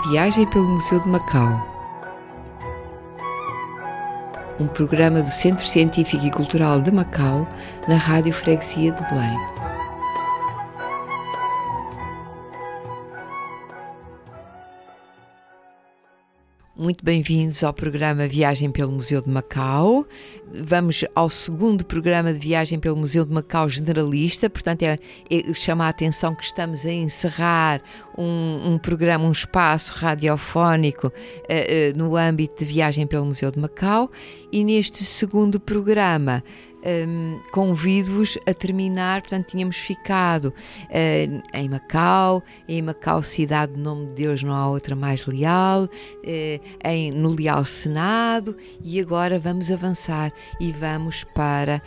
Viagem pelo Museu de Macau, um programa do Centro Científico e Cultural de Macau, na Rádio Freguesia de Belém. Muito bem-vindos ao programa Viagem pelo Museu de Macau. Vamos ao segundo programa de Viagem pelo Museu de Macau generalista, portanto chama a atenção que estamos a encerrar um programa, um espaço radiofónico no âmbito de Viagem pelo Museu de Macau, e neste segundo programa convido-vos a terminar. Portanto, tínhamos ficado em Macau, cidade do nome de Deus, não há outra mais leal, no Leal Senado, e agora vamos avançar e vamos para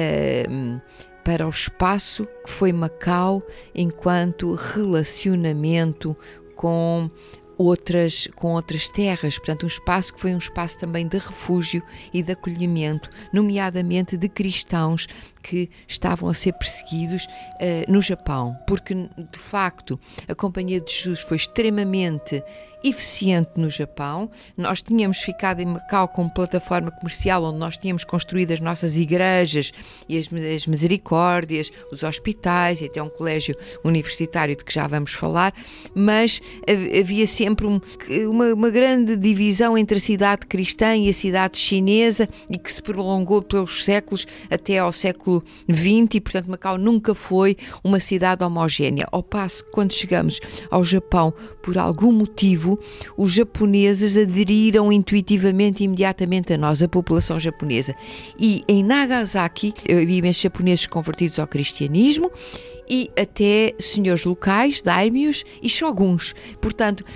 o espaço que foi Macau enquanto relacionamento com outras terras, portanto um espaço que foi um espaço também de refúgio e de acolhimento, nomeadamente de cristãos que estavam a ser perseguidos no Japão, porque de facto a Companhia de Jesus foi extremamente eficiente no Japão. Nós tínhamos ficado em Macau como plataforma comercial, onde nós tínhamos construído as nossas igrejas e as misericórdias, os hospitais e até um colégio universitário de que já vamos falar, mas havia sempre uma grande divisão entre a cidade cristã e a cidade chinesa, e que se prolongou pelos séculos até ao século XX, e portanto Macau nunca foi uma cidade homogénea, ao passo que quando chegamos ao Japão, por algum motivo, os japoneses aderiram intuitivamente, imediatamente a nós, a população japonesa. E em Nagasaki havia imensos japoneses convertidos ao cristianismo e até senhores locais, daimyos e shoguns. Portanto,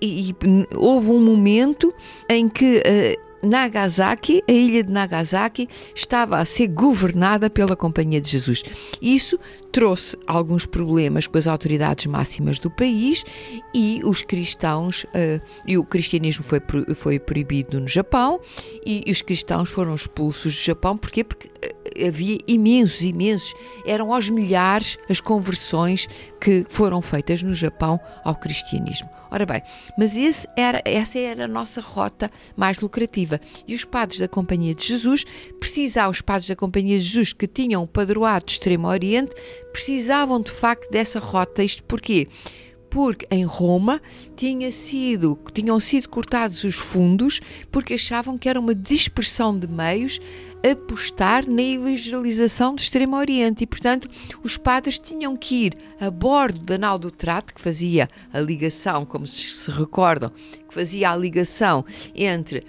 houve um momento em que Nagasaki, a ilha de Nagasaki, estava a ser governada pela Companhia de Jesus. Isso trouxe alguns problemas com as autoridades máximas do país, e os cristãos, e o cristianismo foi proibido no Japão, e os cristãos foram expulsos do Japão. Porquê? Porque havia imensos, eram aos milhares as conversões que foram feitas no Japão ao cristianismo. Ora bem, mas essa era a nossa rota mais lucrativa, e os padres da Companhia de Jesus os padres da Companhia de Jesus que tinham o padroado do Extremo Oriente precisavam de facto dessa rota. Isto porquê? Porque em Roma tinham sido cortados os fundos, porque achavam que era uma dispersão de meios apostar na evangelização do Extremo Oriente, e portanto os padres tinham que ir a bordo da nau do Trato, que fazia a ligação, como se recordam, que fazia a ligação entre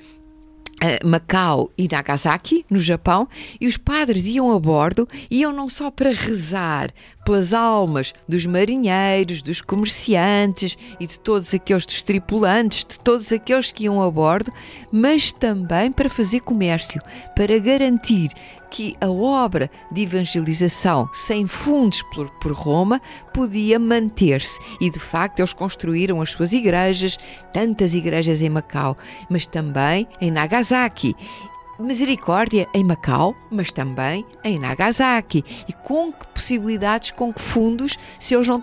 Macau e Nagasaki, no Japão, e os padres iam a bordo, iam não só para rezar pelas almas dos marinheiros, dos comerciantes e de todos aqueles dos tripulantes, de todos aqueles que iam a bordo, mas também para fazer comércio, para garantir que a obra de evangelização sem fundos por Roma podia manter-se. E de facto eles construíram as suas igrejas, tantas igrejas em Macau, mas também em Nagasaki. Misericórdia em Macau, mas também em Nagasaki. E com que possibilidades, com que fundos, se eles não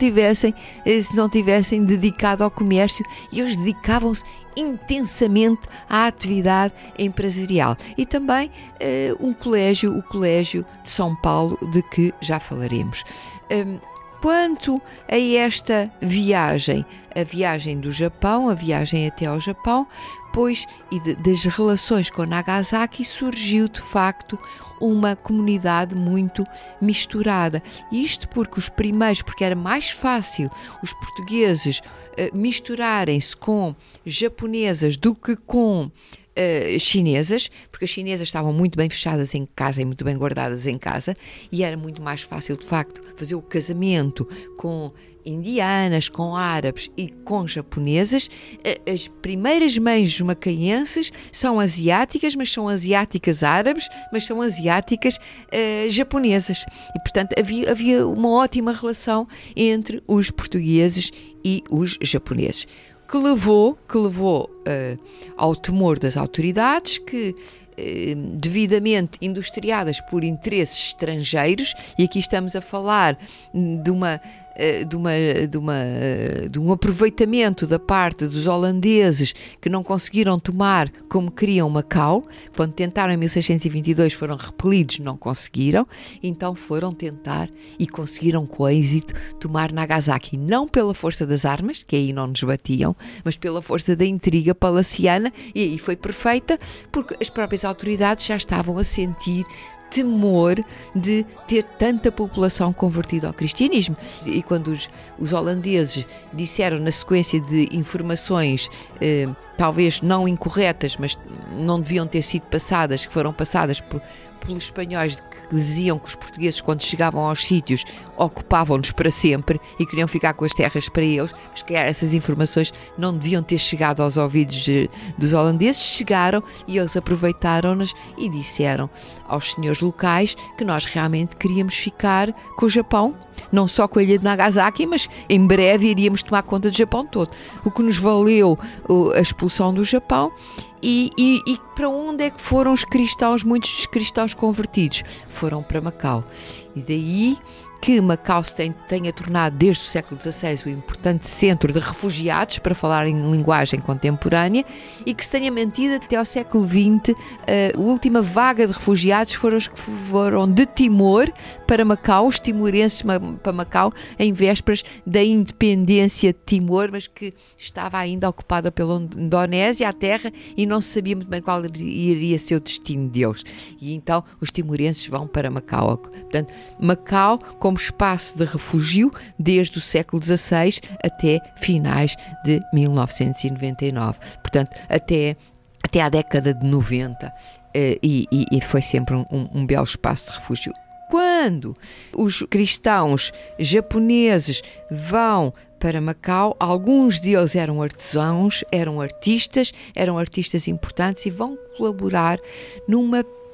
tivessem dedicado ao comércio, e eles dedicavam-se intensamente à atividade empresarial. E também o Colégio de São Paulo, de que já falaremos. Quanto a esta viagem, a viagem do Japão, a viagem até ao Japão, das relações com Nagasaki, surgiu de facto uma comunidade muito misturada. Isto porque era mais fácil os portugueses misturarem-se com japonesas do que com chinesas, porque as chinesas estavam muito bem fechadas em casa e muito bem guardadas em casa, e era muito mais fácil de facto fazer o casamento com indianas, com árabes e com japonesas. As primeiras mães macaenses são asiáticas, mas são asiáticas árabes, mas são asiáticas japonesas, e portanto havia uma ótima relação entre os portugueses e os japoneses, que levou ao temor das autoridades, que devidamente industriadas por interesses estrangeiros, e aqui estamos a falar de uma de um aproveitamento da parte dos holandeses que não conseguiram tomar como queriam Macau. Quando tentaram em 1622 foram repelidos, não conseguiram, então foram tentar e conseguiram com êxito tomar Nagasaki, não pela força das armas, que aí não nos batiam, mas pela força da intriga palaciana, e aí foi perfeita, porque as próprias autoridades já estavam a sentir temor de ter tanta população convertida ao cristianismo. E quando os holandeses disseram, na sequência de informações talvez não incorretas, mas não deviam ter sido passadas, que foram passadas pelos espanhóis, que diziam que os portugueses, quando chegavam aos sítios, ocupavam-nos para sempre e queriam ficar com as terras para eles, mas que essas informações não deviam ter chegado aos ouvidos dos holandeses. Chegaram e eles aproveitaram-nas e disseram aos senhores locais que nós realmente queríamos ficar com o Japão, não só com a ilha de Nagasaki, mas em breve iríamos tomar conta do Japão todo, o que nos valeu a expulsão do Japão. E para onde é que foram os cristãos? Muitos dos cristãos convertidos foram para Macau, e daí que Macau se tenha tornado desde o século XVI um importante centro de refugiados, para falar em linguagem contemporânea, e que se tenha mantido até ao século XX. A última vaga de refugiados foram os que foram de Timor para Macau, os timorenses para Macau, em vésperas da independência de Timor, mas que estava ainda ocupada pela Indonésia, a terra, e não se sabia muito bem qual iria ser o destino deles. E então os timorenses vão para Macau. Portanto, Macau como espaço de refúgio desde o século XVI até finais de 1999. Portanto, até à década de 90, e foi sempre um belo espaço de refúgio. Quando os cristãos japoneses vão para Macau, alguns deles eram artesãos, eram artistas importantes, e vão colaborar num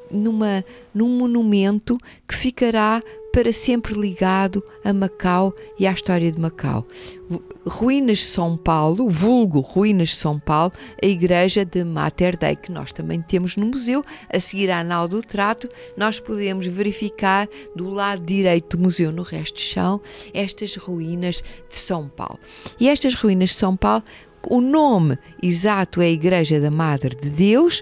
monumento que ficará para sempre ligado a Macau e à história de Macau. Ruínas de São Paulo, vulgo Ruínas de São Paulo, a igreja de Mater Dei, que nós também temos no museu. A seguir à Nau do Trato, nós podemos verificar do lado direito do museu, no resto do chão, estas ruínas de São Paulo. E estas ruínas de São Paulo, o nome exato é a Igreja da Madre de Deus,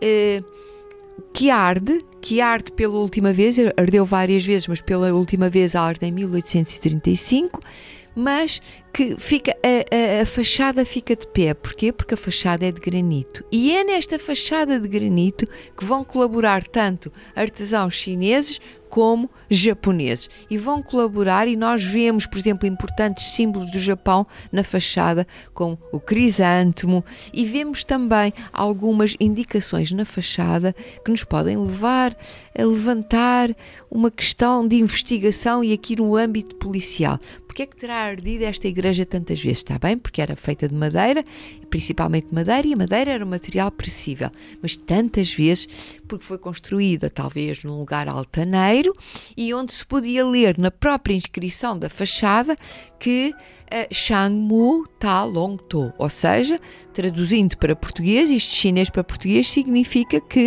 que arde pela última vez, ardeu várias vezes, mas pela última vez arde em 1835, mas que fica, a fachada fica de pé. Porquê? Porque a fachada é de granito. E é nesta fachada de granito que vão colaborar tanto artesãos chineses como japoneses. E vão colaborar, e nós vemos, por exemplo, importantes símbolos do Japão na fachada, como o crisântemo, e vemos também algumas indicações na fachada que nos podem levar a levantar uma questão de investigação, e aqui no âmbito policial. Porquê é que terá ardido esta igreja tantas vezes? Está bem, porque era feita de madeira, principalmente madeira, e a madeira era um material perecível, mas tantas vezes porque foi construída talvez num lugar altaneiro, e onde se podia ler na própria inscrição da fachada que Shangmu Ta Long To, ou seja, traduzindo para português, isto de chinês para português, significa que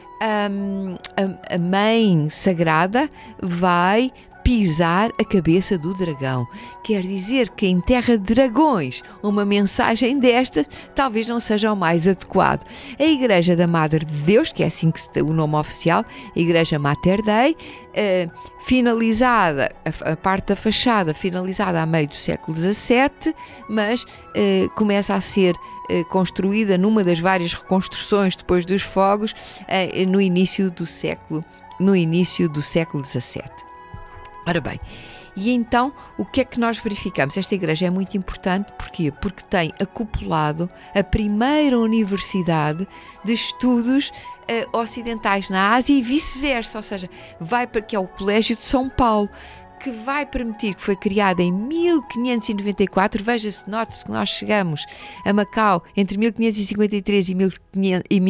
a Mãe Sagrada vai pisar a cabeça do dragão. Quer dizer que em terra de dragões uma mensagem destas talvez não seja o mais adequado. A Igreja da Madre de Deus, que é assim que o nome oficial, a Igreja Mater Dei, finalizada, a parte da fachada finalizada a meio do século XVII, mas começa a ser construída numa das várias reconstruções depois dos fogos, no início do século XVII. Ora bem, e então o que é que nós verificamos? Esta igreja é muito importante, porquê? Porque tem acoplado a primeira universidade de estudos ocidentais na Ásia e vice-versa, ou seja, que é o Colégio de São Paulo, que vai permitir, que foi criada em 1594, veja-se, note-se que nós chegamos a Macau entre 1553 e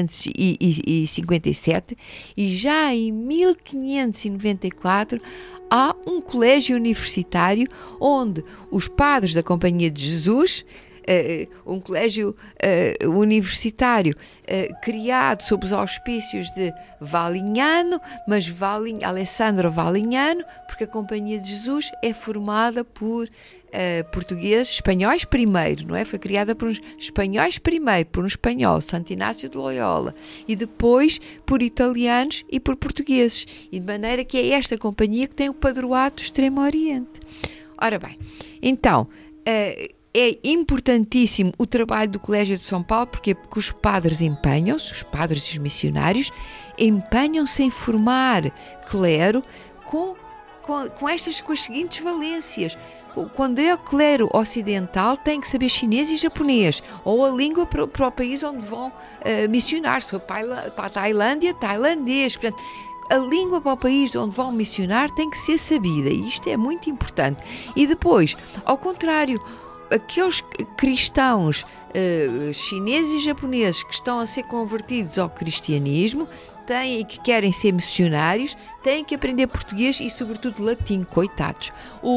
1557, e já em 1594 há um colégio universitário onde os padres da Companhia de Jesus um colégio universitário criado sob os auspícios de Valignano, mas Alessandro Valignano, porque a Companhia de Jesus é formada por portugueses, espanhóis primeiro, não é? Foi criada por uns espanhóis primeiro, por um espanhol, Santo Inácio de Loyola, e depois por italianos e por portugueses, e de maneira que é esta companhia que tem o padroado do Extremo Oriente. Ora bem, então, é importantíssimo o trabalho do Colégio de São Paulo, porque os padres empenham-se, os padres e os missionários, empenham-se em formar clero com as seguintes valências. Quando é o clero ocidental, tem que saber chinês e japonês, ou a língua para o país onde vão missionar. Se for para a Tailândia, tailandês. Portanto, a língua para o país onde vão missionar tem que ser sabida, e isto é muito importante. E depois, ao contrário, aqueles cristãos chineses e japoneses que estão a ser convertidos ao cristianismo têm e que querem ser missionários, têm que aprender português e sobretudo latim, coitados.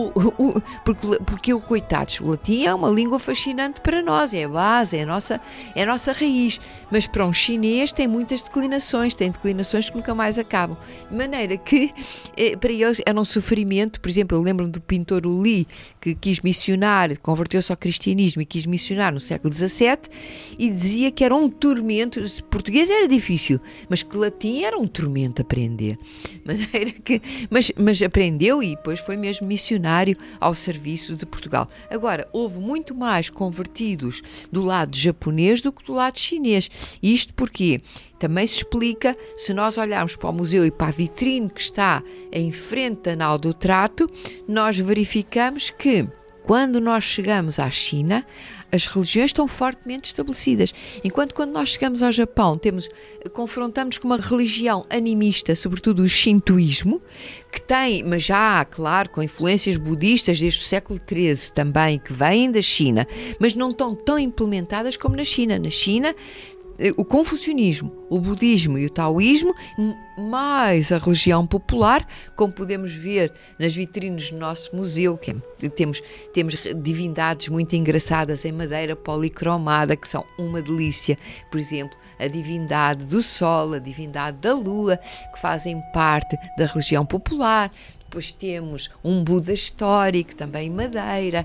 Porque coitados, o latim é uma língua fascinante para nós, é a base, é a nossa raiz, mas para um chinês tem muitas declinações, tem declinações que nunca mais acabam, de maneira que para eles era um sofrimento. Por exemplo, eu lembro-me do pintor Uli, que quis missionar, converteu-se ao cristianismo e quis missionar no século XVII, e dizia que era um tormento. Português era difícil, mas que latim era um tormento aprender. Maneira que, mas aprendeu e depois foi mesmo missionário ao serviço de Portugal. Agora, houve muito mais convertidos do lado japonês do que do lado chinês. E isto porquê? Também se explica, se nós olharmos para o museu e para a vitrine que está em frente da nau do Trato, nós verificamos que quando nós chegamos à China, as religiões estão fortemente estabelecidas. Enquanto quando nós chegamos ao Japão, confrontamos com uma religião animista, sobretudo o shintoísmo, que tem, mas já, claro, com influências budistas desde o século XIII também, que vêm da China, mas não estão tão implementadas como na China. Na China, o confucionismo, o budismo e o taoísmo, mais a religião popular, como podemos ver nas vitrines do nosso museu, temos divindades muito engraçadas em madeira policromada, que são uma delícia. Por exemplo, a divindade do Sol, a divindade da Lua, que fazem parte da religião popular. Depois temos um Buda histórico, também em madeira,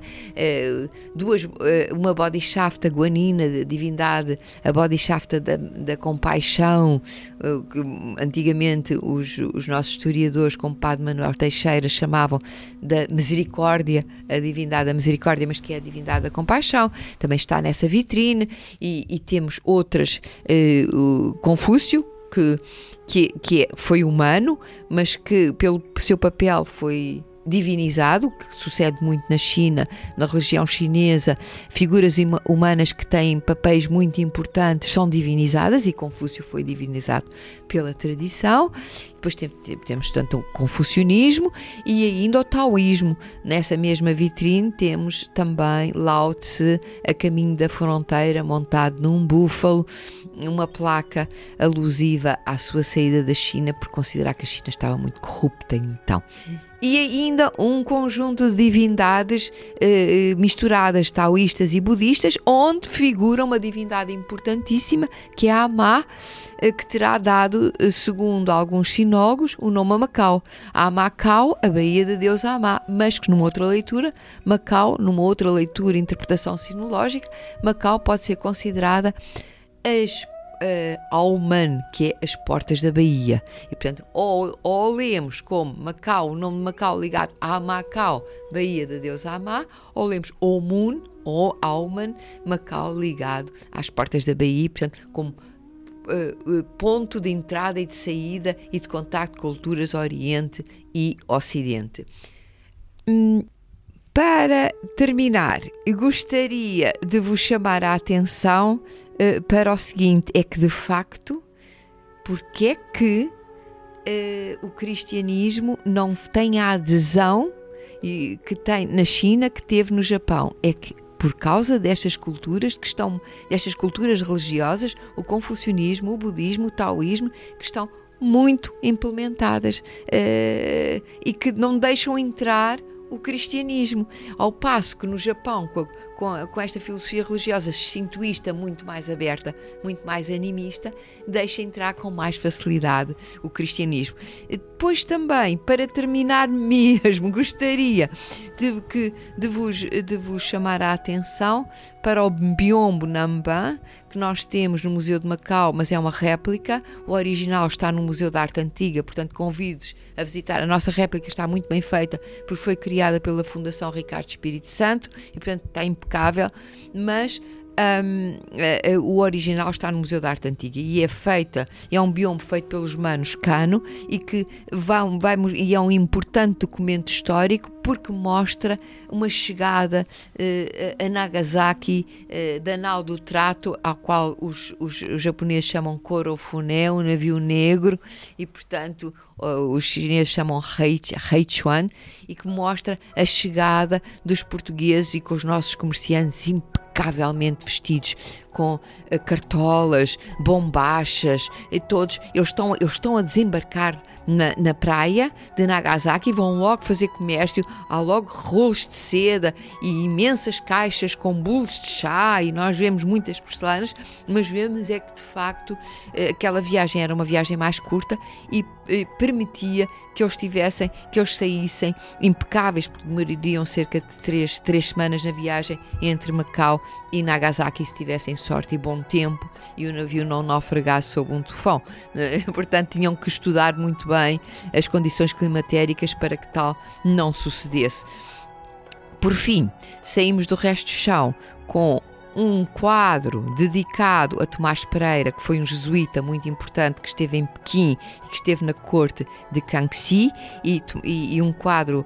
uma Bodhisattva guanina, divindade, a Bodhisattva da compaixão, que antigamente os nossos historiadores, como Padre Manuel Teixeira, chamavam da misericórdia, a divindade da misericórdia, mas que é a divindade da compaixão, também está nessa vitrine. E temos outras, Confúcio, que foi humano, mas que pelo seu papel foi divinizado, que sucede muito na China, na religião chinesa. Figuras humanas que têm papéis muito importantes são divinizadas, e Confúcio foi divinizado pela tradição. Depois temos tanto o confucionismo e ainda o taoísmo. Nessa mesma vitrine temos também Lao Tse a caminho da fronteira, montado num búfalo, uma placa alusiva à sua saída da China, por considerar que a China estava muito corrupta então. E ainda um conjunto de divindades misturadas, taoístas e budistas, onde figura uma divindade importantíssima, que é a Amá, que terá dado, segundo alguns sinólogos, o nome a Macau. A Macau, a Baía de Deus Amá, mas que numa outra leitura, interpretação sinológica, Macau pode ser considerada Auman, que é as portas da Baía. E portanto, ou lemos como Macau, o nome de Macau ligado a Macau, Baía de Deus Amá, ou lemos Omun ou Auman, Macau ligado às portas da Baía, portanto, como ponto de entrada e de saída e de contacto com culturas Oriente e Ocidente. Para terminar, gostaria de vos chamar a atenção para o seguinte: é que de facto, porque é que o cristianismo não tem a adesão que tem na China, que teve no Japão? É que por causa destas culturas destas culturas religiosas, o confucionismo, o budismo, o taoísmo, que estão muito implementadas e que não deixam entrar o cristianismo. Ao passo que no Japão, com esta filosofia religiosa sintoísta muito mais aberta, muito mais animista, deixa entrar com mais facilidade o cristianismo. Depois também, para terminar mesmo, gostaria de vos chamar a atenção para o Biombo Namban, que nós temos no Museu de Macau, mas é uma réplica. O original está no Museu da Arte Antiga, portanto convido-vos a visitar. A nossa réplica está muito bem feita, porque foi criada pela Fundação Ricardo Espírito Santo e, portanto, está impecável, mas o original está no Museu da Arte Antiga e é um biombo feito pelos manos Kano e que e é um importante documento histórico porque mostra uma chegada a Nagasaki da nau do trato, ao qual os japoneses chamam Korofune, o navio negro, e portanto os chineses chamam Heichuan, e que mostra a chegada dos portugueses e com os nossos comerciantes impecavelmente vestidos, com cartolas, bombachas, e todos eles estão a desembarcar na praia de Nagasaki e vão logo fazer comércio. Há logo rolos de seda e imensas caixas com bules de chá, e nós vemos muitas porcelanas, mas vemos é que de facto aquela viagem era uma viagem mais curta e permitia que eles saíssem impecáveis, porque demorariam cerca de 3 semanas na viagem entre Macau e Nagasaki, se tivessem sorte e bom tempo e o navio não naufragasse sob um tufão. Portanto, tinham que estudar muito bem as condições climatéricas para que tal não sucedesse. Por fim, saímos do resto do chão com um quadro dedicado a Tomás Pereira, que foi um jesuíta muito importante, que esteve em Pequim e que esteve na corte de Kangxi, e um quadro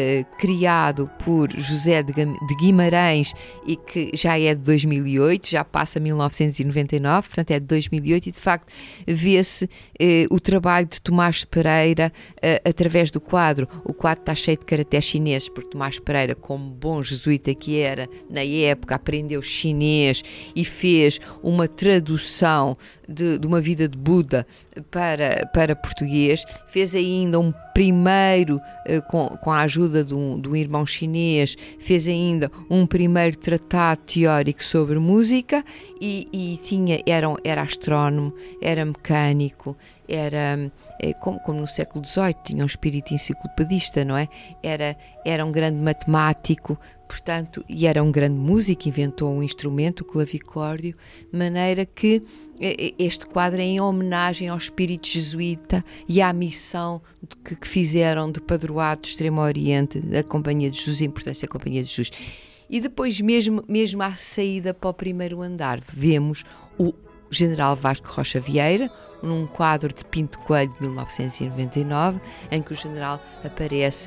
criado por José de Guimarães e que já é de 2008, já passa 1999, portanto é de 2008, e de facto vê-se o trabalho de Tomás Pereira através do quadro. O quadro está cheio de caracteres chineses, porque Tomás Pereira, como bom jesuíta que era na época, aprendeu chinês e fez uma tradução de uma vida de Buda para português. Fez ainda um primeiro, com a ajuda de um irmão chinês, fez ainda um primeiro tratado teórico sobre música e era astrónomo, era mecânico, era como no século XVIII, tinha um espírito enciclopedista, não é? Era um grande matemático, portanto, e era um grande músico, inventou um instrumento, o clavicórdio, de maneira que este quadro é em homenagem ao espírito jesuíta e à missão que fizeram de padroado do Extremo Oriente, da Companhia de Jesus, a importância da Companhia de Jesus. E depois, mesmo à saída para o primeiro andar, vemos o General Vasco Rocha Vieira, num quadro de Pinto Coelho de 1999, em que o general aparece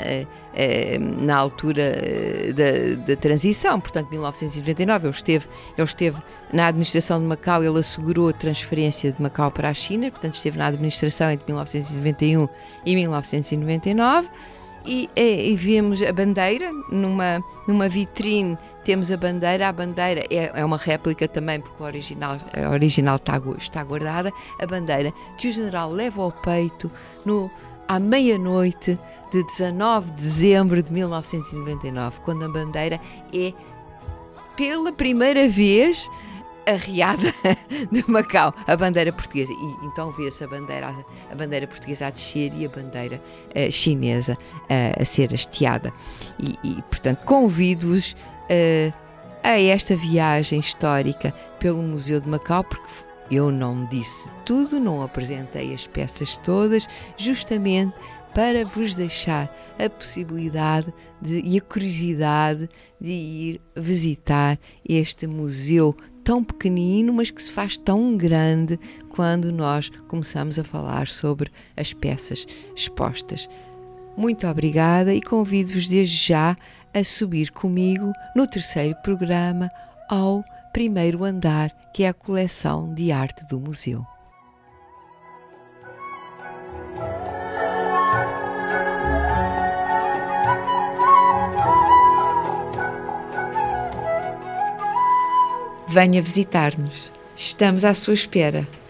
na altura da transição, portanto 1999 ele esteve na administração de Macau, ele assegurou a transferência de Macau para a China, portanto esteve na administração entre 1991 e 1999, e vemos a bandeira numa vitrine. Temos a bandeira é uma réplica também, porque a original está guardada, a bandeira que o general leva ao peito à meia-noite de 19 de dezembro de 1999, quando a bandeira é pela primeira vez arriada de Macau, a bandeira portuguesa, e então vê-se a bandeira portuguesa a descer e a bandeira chinesa a ser hasteada, e portanto convido-vos a esta viagem histórica pelo Museu de Macau, porque eu não disse tudo, não apresentei as peças todas, justamente para vos deixar a possibilidade e a curiosidade de ir visitar este museu tão pequenino, mas que se faz tão grande quando nós começamos a falar sobre as peças expostas. Muito obrigada e convido-vos desde já a subir comigo no terceiro programa ao primeiro andar, que é a coleção de arte do museu. Venha visitar-nos. Estamos à sua espera.